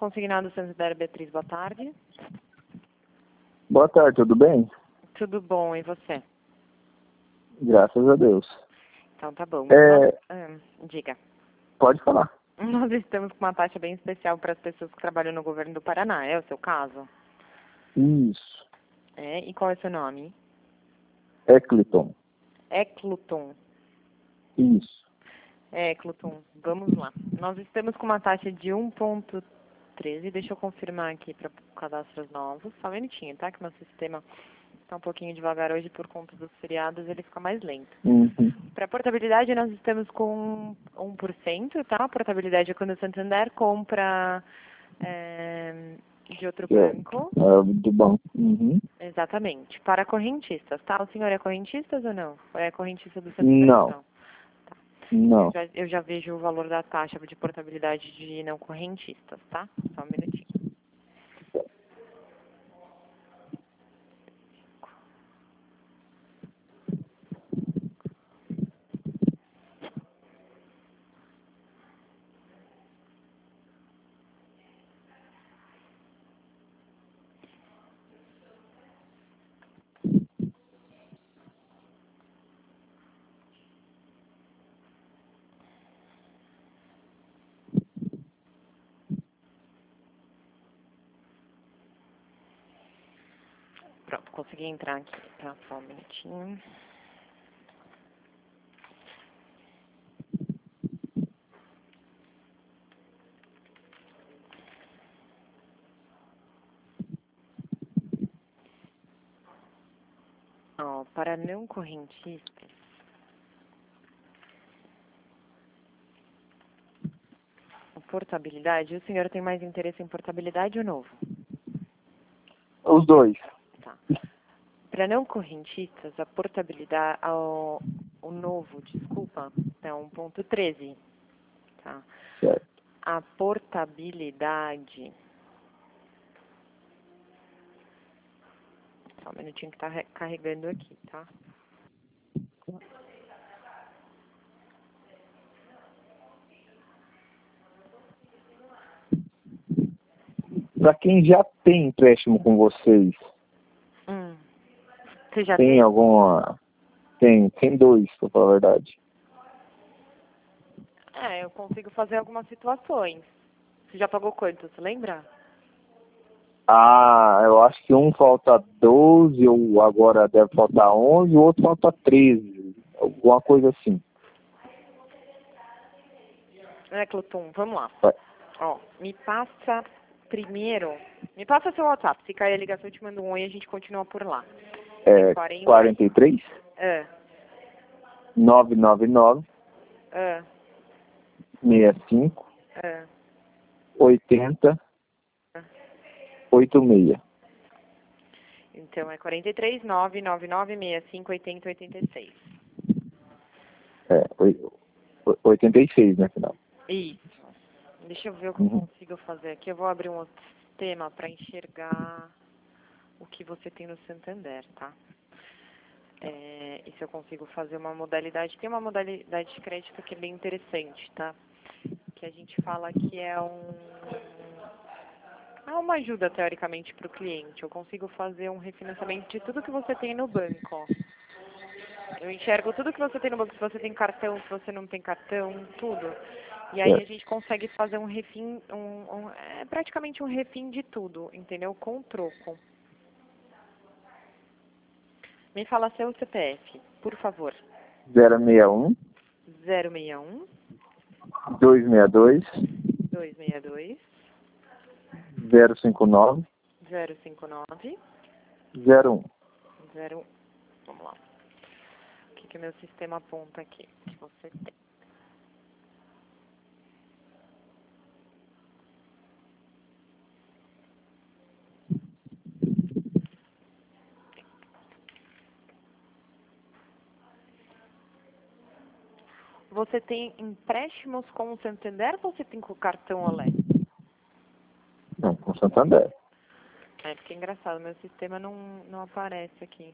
Consignado Santander, Beatriz, boa tarde. Boa tarde, tudo bem? Tudo bom, e você? Graças a Deus. Então tá bom. Diga. Pode falar. Nós estamos com uma taxa bem especial para as pessoas que trabalham no governo do Paraná, é o seu caso? Isso. É, e qual é o seu nome? Ecliton. Ecluton. Isso. Ecluton, vamos lá. Nós estamos com uma taxa de 1,13, deixa eu confirmar aqui para cadastros novos. Só um minutinho, tá? Que meu sistema está um pouquinho devagar hoje por conta dos feriados, ele fica mais lento. Uhum. Para portabilidade, nós estamos com 1%, tá? A portabilidade é quando o Santander compra de outro banco. Do banco. Uhum. Exatamente. Para correntistas, tá? O senhor é correntista ou não? Ou é correntista do Santander? Não. Tá. Não. Eu já vejo o valor da taxa de portabilidade de não correntistas, tá? Só um minutinho. Pronto, consegui entrar aqui, tá? Só um minutinho. Ó, para não correntistas, portabilidade, o senhor tem mais interesse em portabilidade ou novo? Os dois. Tá. Para não correntistas, a portabilidade, o novo, desculpa, é 1,13, tá? Certo. A portabilidade, só um minutinho que tá carregando aqui, tá? Para quem já tem empréstimo com vocês, Você já tem tem? alguma... Tem dois, pra falar a verdade. Eu consigo fazer algumas situações. Você já pagou quanto, você lembra? Ah, eu acho que um falta 12, ou agora deve faltar 11, o outro falta 13. Alguma coisa assim. Cloton, vamos lá. Vai. Ó, me passa seu WhatsApp. Se cair a ligação, eu te mando um oi e a gente continua por lá. É 43 É. 999 É. 65 É. 80 86. Então, é 43 999 65 80 86. É, 86, né, final. Isso. Deixa eu ver o que eu consigo fazer aqui. Eu vou abrir um outro sistema para enxergar o que você tem no Santander, tá? E se eu consigo fazer uma modalidade... Tem uma modalidade de crédito que é bem interessante, tá? Que a gente fala que é uma ajuda, teoricamente, para o cliente. Eu consigo fazer um refinanciamento de tudo que você tem no banco. Eu enxergo tudo que você tem no banco, se você tem cartão, se você não tem cartão, tudo. E aí a gente consegue fazer um refim, praticamente um refim de tudo, entendeu? Com troco. Me fala seu CPF, por favor. 061 061 262 262 059 059 01. 01. Vamos lá. O que o meu sistema aponta aqui que você tem? Você tem empréstimos com o Santander ou você tem com o cartão Olé? Não, com Santander. Porque é engraçado, meu sistema não aparece aqui.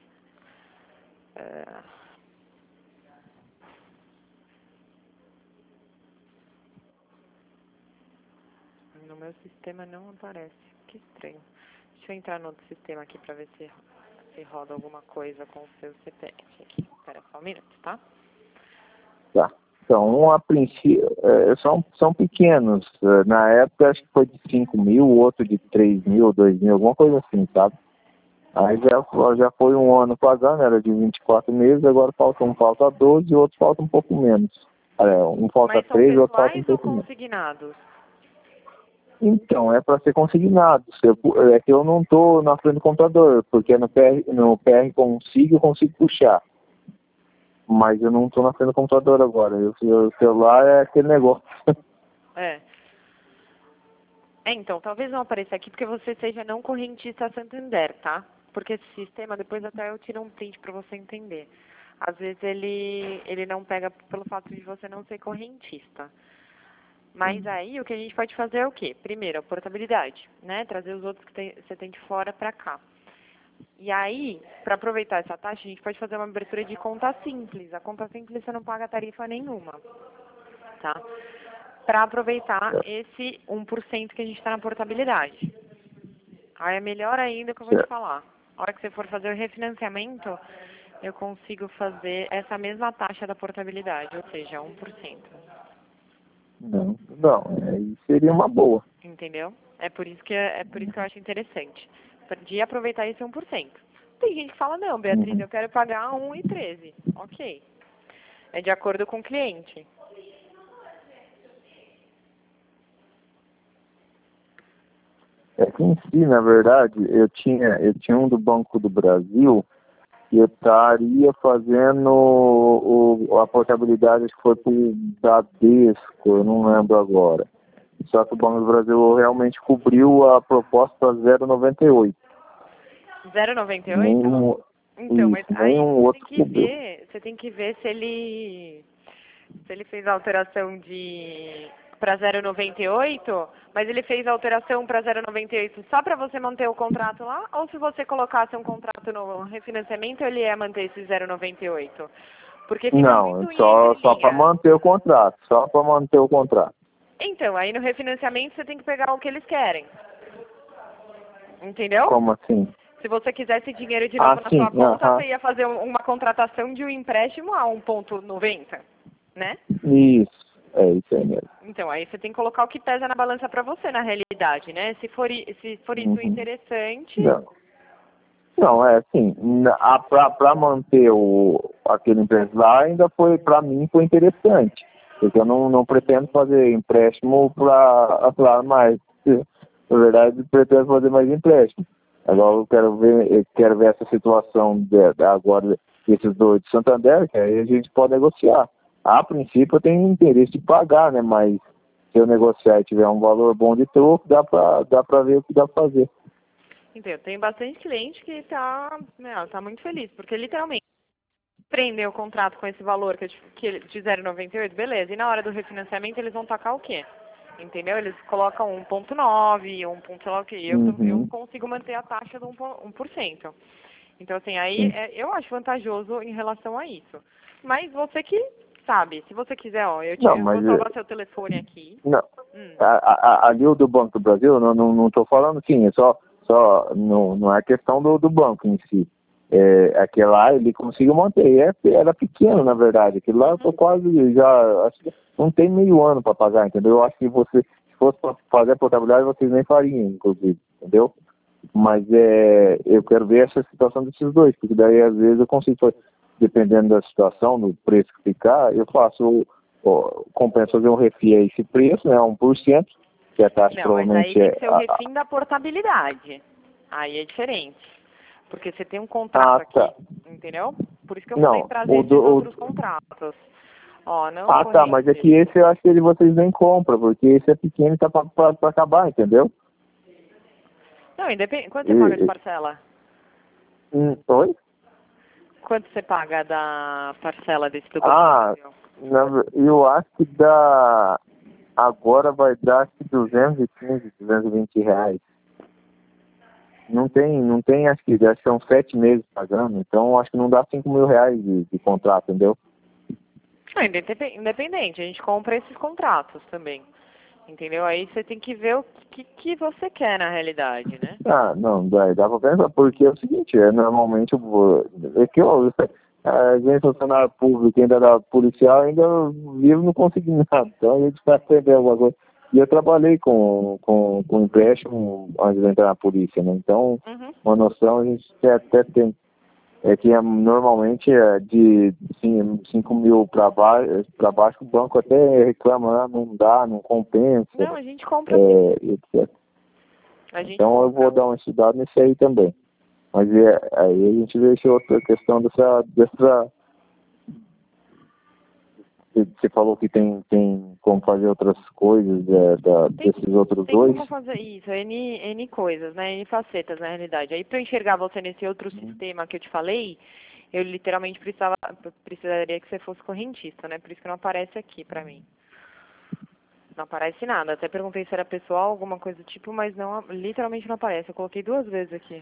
No meu sistema não aparece. Que estranho. Deixa eu entrar no outro sistema aqui pra ver se roda alguma coisa com o seu CPF aqui. Espera só um minuto, tá? Tá. Então, a princípio, são pequenos. Na época, acho que foi de 5 mil, outro de 3 mil, 2 mil, alguma coisa assim, sabe? Aí já foi um ano pagando, era de 24 meses, agora um falta 12 e outro falta um pouco menos. Um falta Mas são 3 e outro falta um pessoais ou pouco menos. consignados? Então, é para ser consignado. É que eu não estou na frente do computador, porque no PR eu consigo puxar. Mas eu não estou na frente do computador agora. O celular é aquele negócio. É. Então, talvez não apareça aqui porque você seja não correntista Santander, tá? Porque esse sistema, depois até eu tiro um print para você entender. Às vezes ele não pega pelo fato de você não ser correntista. Mas aí o que a gente pode fazer é o quê? Primeiro, a portabilidade, né? Trazer os outros que você tem de fora para cá. E aí, para aproveitar essa taxa, a gente pode fazer uma abertura de conta simples. A conta simples você não paga tarifa nenhuma, tá? Para aproveitar esse 1% que a gente está na portabilidade. Aí é melhor ainda que eu vou te falar. A hora que você for fazer o refinanciamento, eu consigo fazer essa mesma taxa da portabilidade, ou seja, 1%. Não, aí seria uma boa. Entendeu? É por isso que eu acho interessante. De aproveitar esse 1%. Tem gente que fala, não, Beatriz, eu quero pagar 1,13. Ok. É de acordo com o cliente. É que em si, na verdade, eu tinha um do Banco do Brasil e eu estaria fazendo a portabilidade, acho que foi pro Bradesco, eu não lembro agora. Só que o Banco do Brasil realmente cobriu a proposta 0,98. 0,98? Então, mas aí nenhum outro cobriu. você tem que ver se ele fez a alteração para 0,98, mas ele fez a alteração para 0,98 só para você manter o contrato lá, ou se você colocasse um contrato no refinanciamento, ele ia manter esse 0,98? Porque fica Não, muito em só para entrelinha. manter o contrato, só para manter o contrato. Então, aí no refinanciamento você tem que pegar o que eles querem. Entendeu? Como assim? Se você quisesse dinheiro de novo na Sim, sua conta, você ia fazer uma contratação de um empréstimo a 1,90, né? Isso aí mesmo. Então, aí você tem que colocar o que pesa na balança para você, na realidade, né? Se for isso interessante... Não, é assim, para manter aquele empresa lá, ainda para mim foi interessante, porque eu não pretendo fazer empréstimo para mais, na verdade, pretendo fazer mais empréstimo. Agora eu quero ver essa situação agora desses dois de Santander, que aí a gente pode negociar. A princípio eu tenho interesse de pagar, né, mas se eu negociar e tiver um valor bom de troco, dá para ver o que dá para fazer. Então, tem bastante cliente que tá muito feliz, porque literalmente prender o contrato com esse valor de 0,98, beleza. E na hora do refinanciamento eles vão tacar o quê? Entendeu? Eles colocam 1,9, 1,9, eu consigo manter a taxa do 1%. Então, assim, aí eu acho vantajoso em relação a isso. Mas você que sabe, se você quiser, ó, eu vou salvar seu telefone aqui. Não, ali o do Banco do Brasil, não estou falando sim, não é questão do banco em si. Aquele lá ele conseguiu manter, era pequeno na verdade, aquele lá eu tô quase acho que não tem meio ano para pagar, entendeu? Eu acho que se fosse para fazer a portabilidade, vocês nem fariam, inclusive, entendeu? Mas eu quero ver essa situação desses dois, porque daí às vezes eu consigo, dependendo da situação, do preço que ficar, eu compensa fazer um refis a esse preço, né, 1%, que a taxa provavelmente mas aí tem que ser o refim da portabilidade. Aí é diferente. Porque você tem um contrato aqui, entendeu? Por isso que eu falei trazer esses outros contratos. Ó, não mas é que esse eu acho que vocês nem compram, porque esse é pequeno e tá para acabar, entendeu? Não, independente. Quanto você paga de parcela? Oi? Quanto você paga da parcela desse do Banco? Eu acho que agora vai dar acho que 215, 220 reais. Não tem, acho que são 7 meses pagando, então acho que não dá 5 mil reais de contrato, entendeu? Independente, a gente compra esses contratos também. Entendeu? Aí você tem que ver o que você quer na realidade, né? Ah, não, dá pra pensar, porque é o seguinte, normalmente eu vou. É que eu, a gente funcionário público, ainda da policial, ainda vivo no consignado. Então a gente vai aprender alguma coisa. E eu trabalhei com empréstimo antes de entrar na polícia, né? Então, Uhum. uma noção a gente até tem. É que normalmente é de 5 mil para baixo, o banco até reclama, não dá, não compensa, Não, a gente compra sim. etc. A gente Então eu vou compra. dar uma estudada nisso aí também. Mas aí a gente vê essa outra questão dessa. Você falou que tem como fazer outras coisas desses outros Tem dois. como fazer isso, N coisas, né? N facetas na realidade. Aí para eu enxergar você nesse outro sistema que eu te falei, eu literalmente precisaria que você fosse correntista, né? Por isso que não aparece aqui pra mim. Não aparece nada. Até perguntei se era pessoal, alguma coisa do tipo, mas não, literalmente não aparece. Eu coloquei 2 vezes aqui.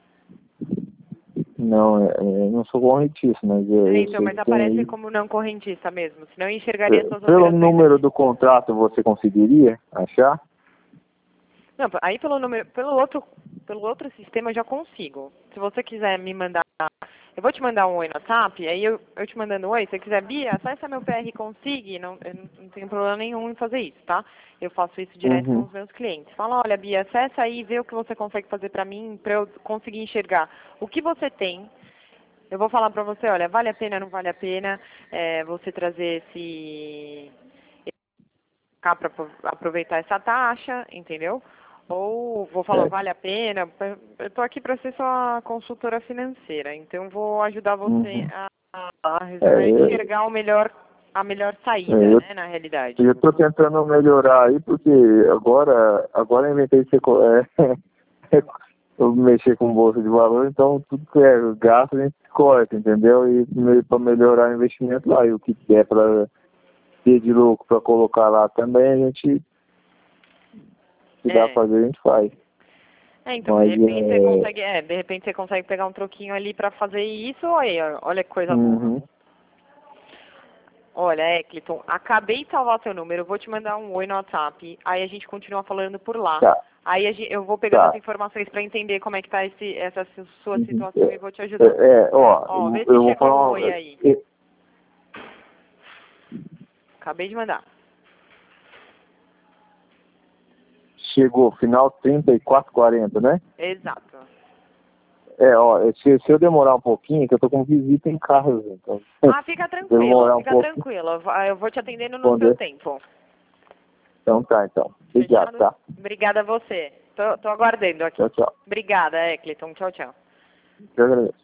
Não, eu não sou correntista, mas eu Então, sei mas que tem aparece aí. como não correntista mesmo. Senão eu enxergaria suas Pelo operações número aqui. do contrato você conseguiria achar? Não, aí pelo número, pelo outro sistema eu já consigo. Se você quiser me mandar, eu vou te mandar um oi no WhatsApp, aí eu te mandando um oi, se você quiser, Bia, acessa meu PR Consigue, eu não tenho problema nenhum em fazer isso, tá? Eu faço isso direto com Uhum. os meus clientes. Fala, olha, Bia, acessa aí e vê o que você consegue fazer pra mim, pra eu conseguir enxergar o que você tem. Eu vou falar pra você, olha, vale a pena, não vale a pena você trazer esse cá para aproveitar essa taxa, entendeu? Ou vou falar, Certo. vale a pena, eu estou aqui para ser sua consultora financeira, então vou ajudar você Uhum. a enxergar a melhor saída, Eu né, na realidade. eu estou tentando melhorar aí, porque agora eu inventei de ser, eu mexer com bolsa de valor, então tudo que é gasto a gente corta, entendeu? E para melhorar o investimento lá, e o que der para ter de lucro para colocar lá também, a gente, se dá pra fazer, a gente faz. Então, Mas de repente você consegue pegar um troquinho ali para fazer isso, olha que coisa boa. uhum, Olha, Eccleton, acabei de salvar seu número, vou te mandar um oi no WhatsApp, aí a gente continua falando por lá. tá, Aí eu vou pegando as tá. informações para entender como é que tá essa sua Uhum. situação e vou te ajudando. Ó, vê se Eu vou chegou um falar oi aí. Acabei de mandar. chegou, final 3440, né? Exato. Se eu demorar um pouquinho, que eu tô com visita em casa, então, Ah, se eu demorar um fica pouquinho, tranquilo. Eu vou te atendendo no seu responder. tempo. Então tá, então. Obrigado, Fechado? tá? Obrigada a você. Tô aguardando aqui. Tchau, tchau. Obrigada, Eccleton. Tchau, tchau. Eu agradeço.